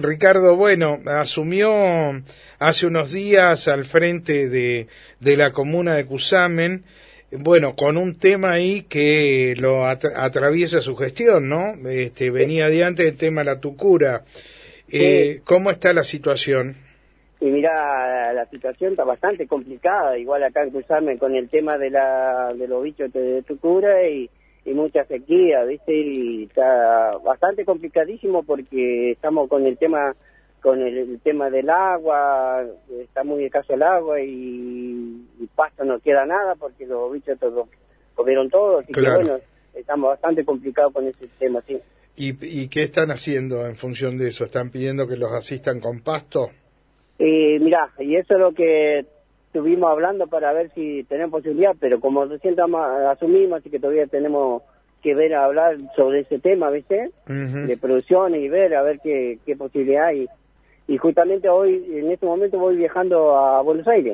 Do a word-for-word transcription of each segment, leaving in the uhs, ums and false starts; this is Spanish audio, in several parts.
Ricardo, bueno, asumió hace unos días al frente de, de la comuna de Cusamen, bueno, con un tema ahí que lo atra- atraviesa su gestión, ¿no? Este, venía de antes el tema de la tucura. Eh, Sí. ¿Cómo está la situación? Y mira, la situación está bastante complicada, igual acá en Cusamen con el tema de la de los bichos de tucura y, y mucha sequía, ¿viste? Y está bastante complicadísimo porque estamos con el tema con el, el tema del agua, está muy escaso el agua y, y pasto no queda nada porque los bichos todos comieron todo, así Claro. que bueno, estamos bastante complicados con ese tema, sí. ¿Y, ¿Y qué están haciendo en función de eso? ¿Están pidiendo que los asistan con pasto? Y mira, y eso es lo que estuvimos hablando para ver si tenemos posibilidad, pero como recién estamos, asumimos, así que todavía tenemos que ver, a hablar sobre ese tema, ¿viste? Uh-huh. De producción y ver, a ver qué, qué posibilidad hay. Y justamente hoy, en este momento, voy viajando a Buenos Aires.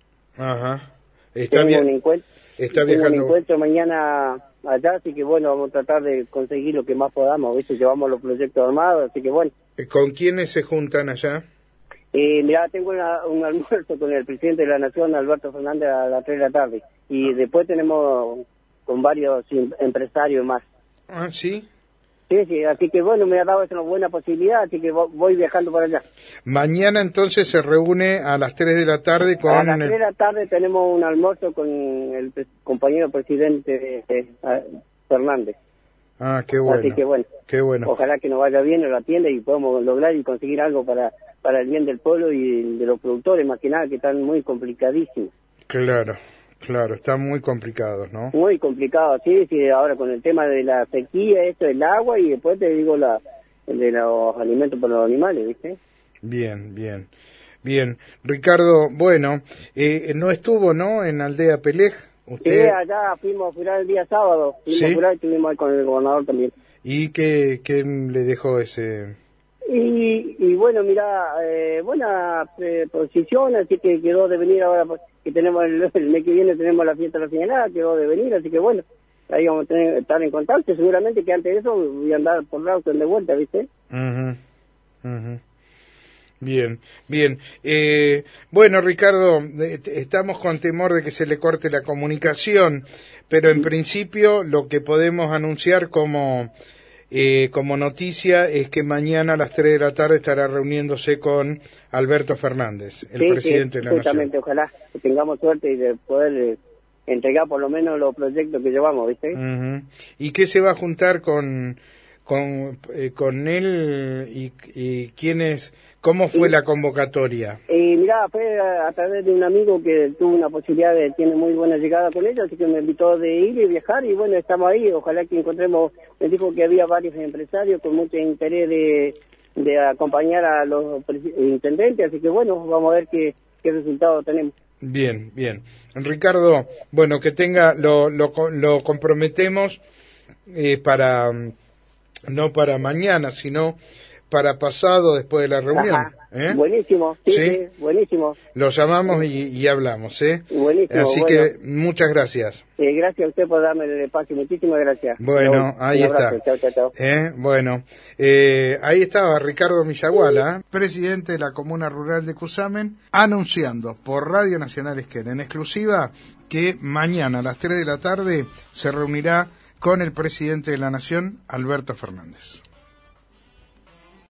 Ajá. Está Tengo bien. un encuentro, Está tengo viajando. un encuentro mañana allá, así que bueno, vamos a tratar de conseguir lo que más podamos, ¿viste? Llevamos los proyectos armados, así que bueno. ¿Con quiénes se juntan allá? Eh, mira, tengo una, un almuerzo con el presidente de la Nación, Alberto Fernández, a las tres de la tarde. Y Ah. después tenemos con varios em- empresarios más. Ah, ¿sí? Sí, sí, así que bueno, me ha dado esa buena posibilidad, así que vo- voy viajando para allá. Mañana entonces se reúne a las tres de la tarde con... A las el- tres de la tarde tenemos un almuerzo con el pre- compañero presidente eh, eh, Fernández. Ah, qué bueno. Así que bueno, Qué bueno. ojalá que nos vaya bien, nos lo atienda y podamos lograr y conseguir algo para, para el bien del pueblo y de los productores, más que nada, que están muy complicadísimos. Claro, claro, están muy complicados, ¿no? Muy complicado, sí, sí, ahora con el tema de la sequía, esto del agua y después te digo la de los alimentos para los animales, ¿viste? Bien, bien, bien. Ricardo, bueno, eh, no estuvo, ¿no? En Aldea Pelej, Sí, usted. allá fuimos a jurar el día sábado, fuimos ¿Sí? a jurar y estuvimos ahí con el gobernador también. ¿Y qué, qué le dejó ese? Y, y bueno, mira, eh, buena eh, posición, así que quedó de venir ahora, pues, que tenemos el, el mes que viene tenemos la fiesta de la señalada, quedó de venir, así que bueno, ahí vamos a tener, estar en contacto, seguramente que antes de eso voy a andar por Rawson de vuelta, ¿viste? Uh-huh, uh-huh. Bien, bien. Eh, bueno, Ricardo, eh, estamos con temor de que se le corte la comunicación, pero en principio lo que podemos anunciar como, eh, como noticia es que mañana a las tres de la tarde estará reuniéndose con Alberto Fernández, el sí, presidente sí, de la justamente, Nación. ojalá que tengamos suerte y de poder eh, entregar por lo menos los proyectos que llevamos, ¿viste? Uh-huh. ¿Y qué se va a juntar con, con, eh, con él y, y quiénes? ¿Cómo fue Y- la convocatoria? Y mira, fue a, a través de un amigo que tuvo una posibilidad de, tiene muy buena llegada con ella, así que me invitó de ir y viajar y bueno, estamos ahí, ojalá que encontremos, me dijo que había varios empresarios con mucho interés de, de acompañar a los presi- intendentes, así que bueno, vamos a ver qué, qué resultado tenemos. Bien, bien. Ricardo, bueno, que tenga, lo, lo, lo comprometemos eh, para, no para mañana, sino para pasado después de la reunión. Ajá. ¿Eh? Buenísimo, sí, ¿Sí? sí, buenísimo. Lo llamamos y, y hablamos, ¿eh? Buenísimo, Así bueno. que muchas gracias. Eh, gracias a usted por darme el espacio, muchísimas gracias. Bueno, Un ahí abrazo. está. Chao, chao, chao. ¿Eh? Bueno, eh, ahí estaba Ricardo Millaguala, presidente de la Comuna Rural de Cusamen, anunciando por Radio Nacional Esquel en exclusiva que mañana a las tres de la tarde se reunirá con el presidente de la Nación, Alberto Fernández.